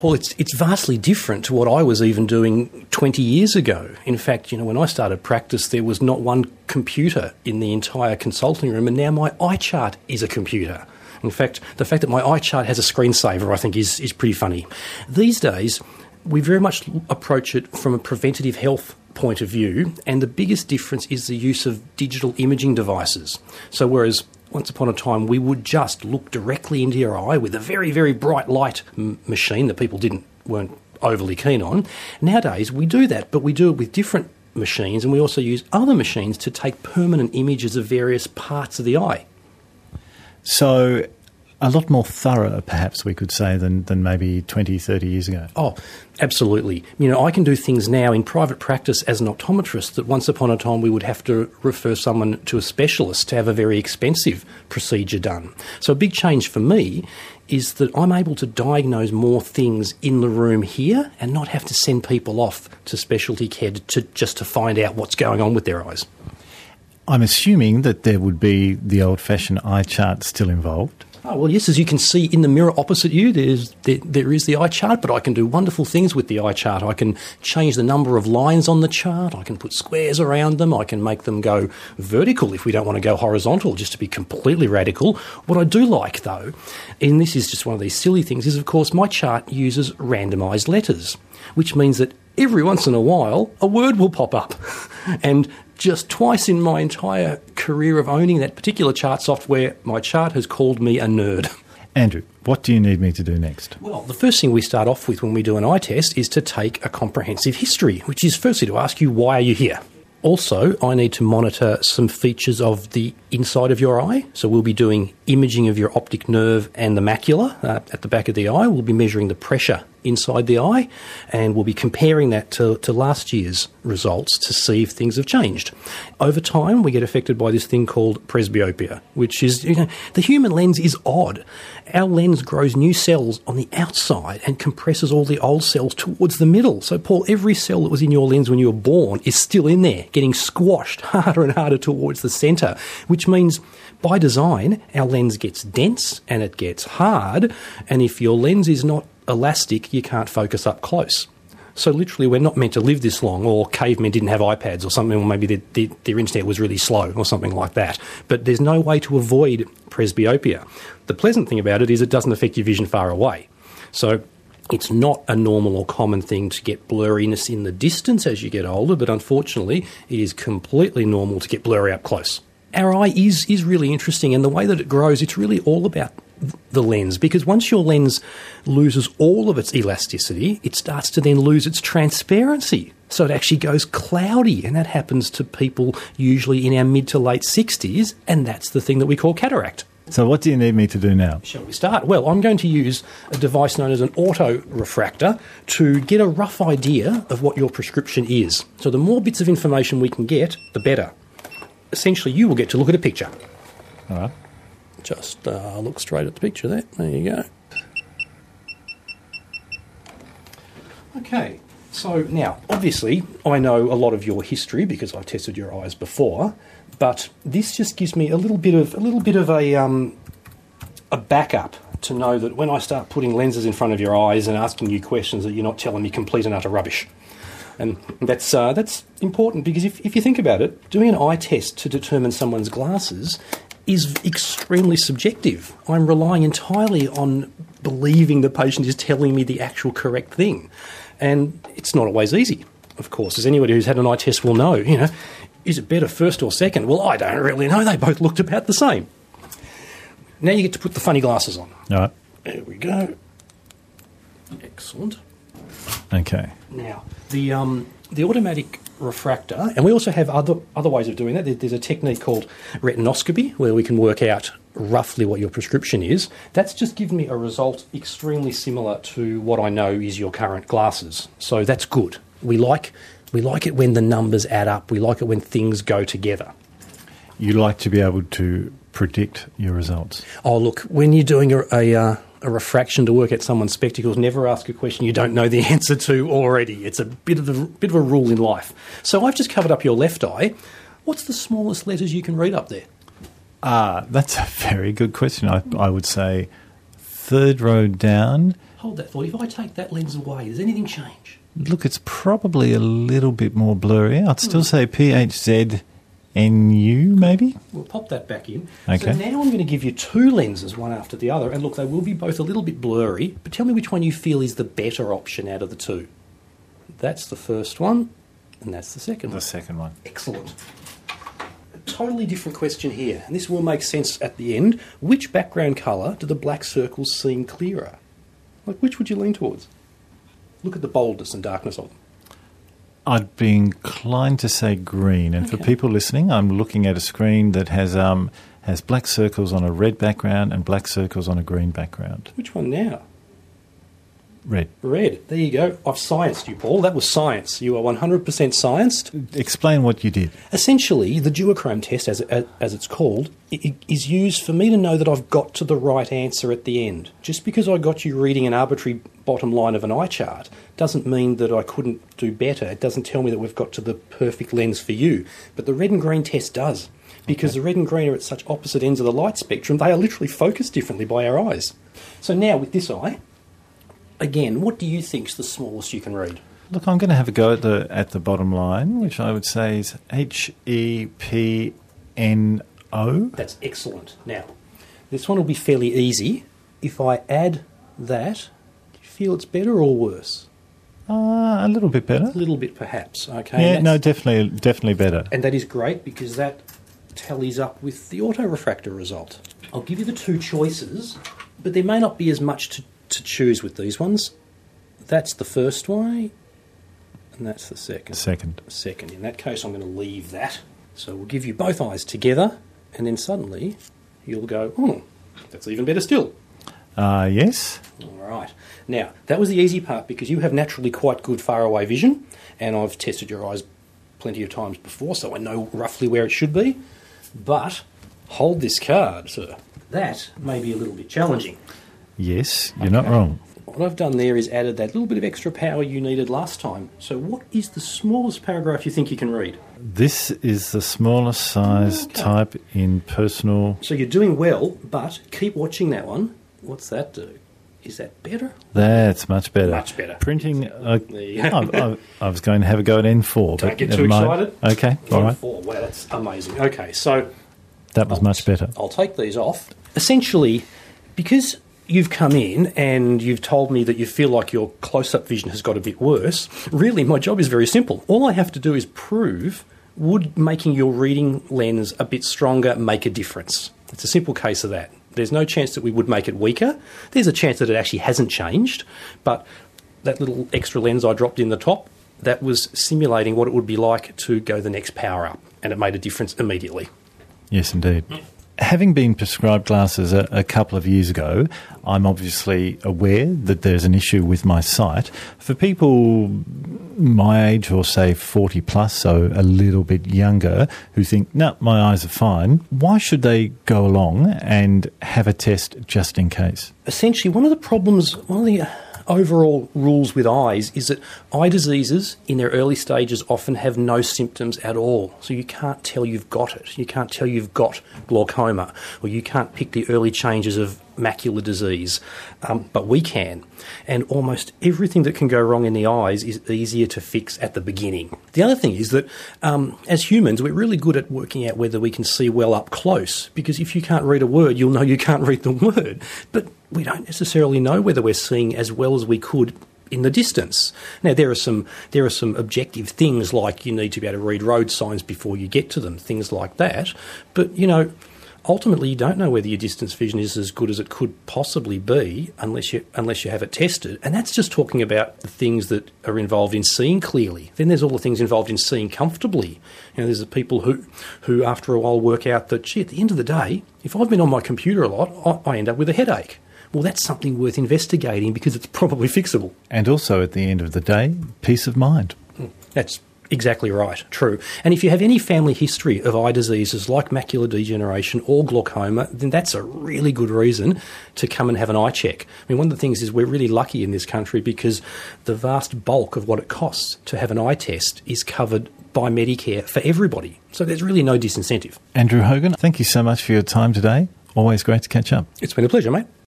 Well, it's vastly different to what I was even doing 20 years ago. In fact, when I started practice, there was not one computer in the entire consulting room, and now my eye chart is a computer. In fact, the fact that my eye chart has a screensaver, I think, is pretty funny. These days, we very much approach it from a preventative health point of view, and the biggest difference is the use of digital imaging devices. So whereas once upon a time we would just look directly into your eye with a very, very bright light machine that people weren't overly keen on, nowadays we do that, but we do it with different machines, and we also use other machines to take permanent images of various parts of the eye. So a lot more thorough, perhaps we could say, than maybe 20, 30 years ago. Oh, absolutely. I can do things now in private practice as an optometrist that once upon a time we would have to refer someone to a specialist to have a very expensive procedure done. So a big change for me is that I'm able to diagnose more things in the room here and not have to send people off to specialty care just to find out what's going on with their eyes. I'm assuming that there would be the old-fashioned eye chart still involved. Oh, well, yes, as you can see in the mirror opposite you, there is the eye chart, but I can do wonderful things with the eye chart. I can change the number of lines on the chart. I can put squares around them. I can make them go vertical if we don't want to go horizontal, just to be completely radical. What I do like, though, and this is just one of these silly things, is, of course, my chart uses randomised letters, which means that every once in a while a word will pop up. And just twice in my entire career of owning that particular chart software, my chart has called me a nerd. Andrew, what do you need me to do next? Well, the first thing we start off with when we do an eye test is to take a comprehensive history, which is firstly to ask you, why are you here? Also, I need to monitor some features of the inside of your eye. So we'll be doing imaging of your optic nerve and the macula at the back of the eye. We'll be measuring the pressure inside the eye, and we'll be comparing that to last year's results to see if things have changed. Over time, we get affected by this thing called presbyopia, which is, the human lens is odd. Our lens grows new cells on the outside and compresses all the old cells towards the middle. So, Paul, every cell that was in your lens when you were born is still in there, getting squashed harder and harder towards the centre, which means by design, our lens gets dense and it gets hard, and if your lens is not elastic, you can't focus up close. So literally, we're not meant to live this long, or cavemen didn't have iPads or something, or maybe their internet was really slow or something like that. But there's no way to avoid presbyopia. The pleasant thing about it is it doesn't affect your vision far away. So it's not a normal or common thing to get blurriness in the distance as you get older, but unfortunately, it is completely normal to get blurry up close. Our eye is really interesting, and the way that it grows, it's really all about the lens, because once your lens loses all of its elasticity, it starts to then lose its transparency. So it actually goes cloudy, and that happens to people usually in our mid to late 60s, and that's the thing that we call cataract. So what do you need me to do now? Shall we start? Well, I'm going to use a device known as an auto-refractor to get a rough idea of what your prescription is. So the more bits of information we can get, the better. Essentially, you will get to look at a picture. All right. Just look straight at the picture there. There you go. Okay, so now, obviously, I know a lot of your history because I've tested your eyes before, but this just gives me a little bit of a backup to know that when I start putting lenses in front of your eyes and asking you questions, that you're not telling me complete and utter rubbish. And that's important, because if you think about it, doing an eye test to determine someone's glasses is extremely subjective. I'm relying entirely on believing the patient is telling me the actual correct thing. And it's not always easy, of course. As anybody who's had an eye test will know, is it better first or second? Well, I don't really know. They both looked about the same. Now you get to put the funny glasses on. All right. There we go. Excellent. Okay. Now, the automatic refractor, and we also have other ways of doing that. There's a technique called retinoscopy, where we can work out roughly what your prescription is. That's just given me a result extremely similar to what I know is your current glasses. So that's good. We like it when the numbers add up. We like it when things go together. You like to be able to predict your results. Oh, look, when you're doing a refraction to work at someone's spectacles, never ask a question you don't know the answer to already. It's a bit of a rule in life. So I've just covered up your left eye. What's the smallest letters you can read up there? That's a very good question. I would say third row down, Hold that thought. If I take that lens away, does anything change? Look, it's probably a little bit more blurry. I'd still say PHZNU, maybe? We'll pop that back in. Okay. So now I'm going to give you two lenses, one after the other. And look, they will be both a little bit blurry, but tell me which one you feel is the better option out of the two. That's the first one, and that's the second one. The second one. Excellent. A totally different question here, and this will make sense at the end. Which background colour do the black circles seem clearer? Like, which would you lean towards? Look at the boldness and darkness of them. I'd be inclined to say green. And for people listening, I'm looking at a screen that has black circles on a red background and black circles on a green background. Which one now? Red. Red. There you go. I've scienced you, Paul. That was science. You are 100% scienced. Explain what you did. Essentially, the duochrome test, as it's called, is used for me to know that I've got to the right answer at the end. Just because I got you reading an arbitrary bottom line of an eye chart doesn't mean that I couldn't do better. It doesn't tell me that we've got to the perfect lens for you. But the red and green test does. Because the red and green are at such opposite ends of the light spectrum, they are literally focused differently by our eyes. So now with this eye, again, what do you think's the smallest you can read? Look, I'm going to have a go at the bottom line, which I would say is HEPNO. That's excellent. Now, this one will be fairly easy. If I add that, do you feel it's better or worse? A little bit better. A little bit, perhaps. Okay. Yeah, no, definitely better. And that is great because that tallies up with the autorefractor result. I'll give you the two choices, but there may not be as much to choose with these ones. That's the first way, and that's the second. Second. In that case, I'm going to leave that. So we'll give you both eyes together, and then suddenly you'll go, oh, that's even better still. Yes. All right. Now, that was the easy part because you have naturally quite good far-away vision, and I've tested your eyes plenty of times before, so I know roughly where it should be. But hold this card, sir. That may be a little bit challenging. Yes, you're not wrong. What I've done there is added that little bit of extra power you needed last time. So what is the smallest paragraph you think you can read? This is the smallest size type in personal... So you're doing well, but keep watching that one. What's that do? Is that better? That's much better. Much better. Printing... I was going to have a go at N4. Don't get too excited. Okay, all right. N4, wow, that's amazing. Okay, so... That was much better. I'll take these off. Essentially, because you've come in and you've told me that you feel like your close-up vision has got a bit worse, really my job is very simple. All I have to do is prove would making your reading lens a bit stronger make a difference. It's a simple case of that. There's no chance that we would make it weaker. There's a chance that it actually hasn't changed, but that little extra lens I dropped in the top, that was simulating what it would be like to go the next power up, and it made a difference immediately. Yes, indeed. Having been prescribed glasses a couple of years ago, I'm obviously aware that there's an issue with my sight. For people my age or, say, 40 plus, so a little bit younger, who think, no, my eyes are fine, why should they go along and have a test just in case? Essentially, one of the overall rules with eyes is that eye diseases in their early stages often have no symptoms at all. So you can't tell you've got it. You can't tell you've got glaucoma, or you can't pick the early changes of macular disease. But we can. And almost everything that can go wrong in the eyes is easier to fix at the beginning. The other thing is that as humans, we're really good at working out whether we can see well up close, because if you can't read a word, you'll know you can't read the word. But we don't necessarily know whether we're seeing as well as we could in the distance. Now, there are some objective things like you need to be able to read road signs before you get to them, things like that. But, ultimately you don't know whether your distance vision is as good as it could possibly be unless you have it tested. And that's just talking about the things that are involved in seeing clearly. Then there's all the things involved in seeing comfortably. There's the people who after a while work out that, at the end of the day, if I've been on my computer a lot, I end up with a headache. Well, that's something worth investigating because it's probably fixable. And also, at the end of the day, peace of mind. That's exactly right, true. And if you have any family history of eye diseases like macular degeneration or glaucoma, then that's a really good reason to come and have an eye check. I mean, one of the things is we're really lucky in this country because the vast bulk of what it costs to have an eye test is covered by Medicare for everybody. So there's really no disincentive. Andrew Hogan, thank you so much for your time today. Always great to catch up. It's been a pleasure, mate.